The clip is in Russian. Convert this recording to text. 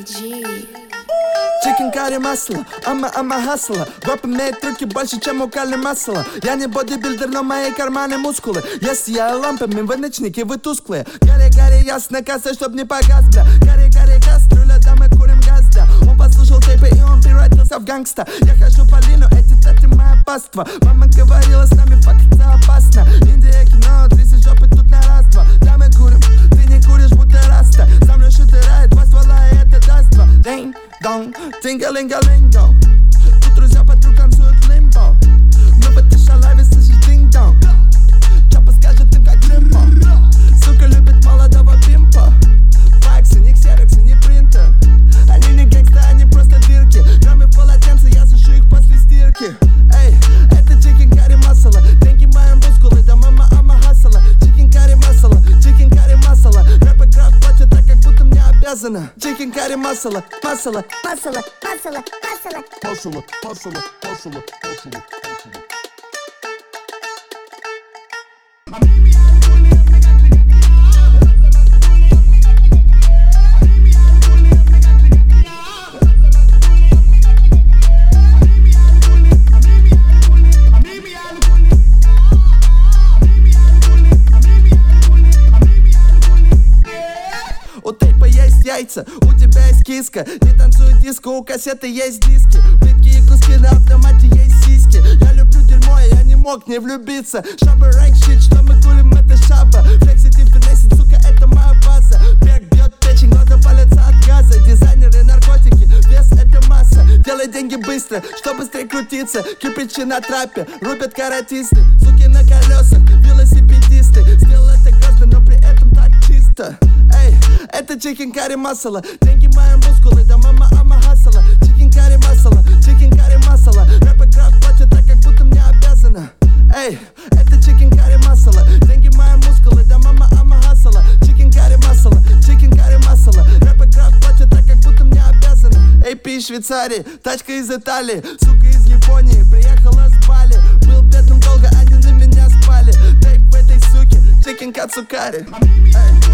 Chicken curry масло, ама хасла. Гоп имеет трюки больше, чем у Кали масла. Я не бодибилдер, но мои карманы мускулы. Я сияю лампами, вы ночники, вы тусклые. Гарри, ясно, касса, чтоб не погас, бля. Гарри, кастрюля, да мы курим газ, да. Он послушал тейпы и он превратился в гангста. Я хожу по лину, эти тати моя паства. Мама говорила, с нами факаться опасно. Индия, кино, 30 жопы тут на раз-два. Да мы курим, ты не куришь, будто раста. Сам лишь утирает, два ствола и это даст два. Динг-донг, тинга-линга-линго. Тут друзья подруг танцуют лимбо. Мы в этой шалаве слышишь динг-донг. Чапа скажет им как лимбо. Сука любит молодого пимпа. Факсы, не ксероксы, не принтер. Они не гэнгста, они просто дырки. Граммы в полотенце, я сушу их после стирки. Эй, это chicken curry масала. Деньги мои мускулы, да мама ама хасала. Chicken curry масала, chicken curry масала. Рэп и граф платят так, как будто мне обязана. Chicken curry масала, масала, масала, масала, масала, масала, масала, масала, масала. У тейпа есть яйца, у тебя есть киска. Не танцует диско, у кассеты есть диски. Плитки и куски на автомате есть сиськи. Я люблю дерьмо, я не мог не влюбиться. Шаба рэнк щит, что мы кулим, это шаба. Флексит и финесит, сука, это моя база. Бег бьет печень, глаза палятся от газа. Дизайнеры, наркотики, вес это масса. Делай деньги быстро, что быстрее крутиться. Кирпичи на трапе, рубят каратисты. Суки на колесах, велосипедисты. Сделал это грозно, но при этом так чисто. Эй, это chicken curry масала. Деньги мои мускулы, да мама ама хасала. Chicken curry масала, chicken curry масала. Рэп и граф платят так, как будто мне обязана. Эй, это chicken curry масала. Деньги мои мускулы, да мама ама хасала. Chicken curry масала, chicken curry масала. Рэп и граф платят так, как будто мне обязана. AP из Швейцарии, тачка из Италии. Сука из Японии, приехала с Бали. Был бедным долго, они на меня спали. Тейп в этой суке, chicken кацукари.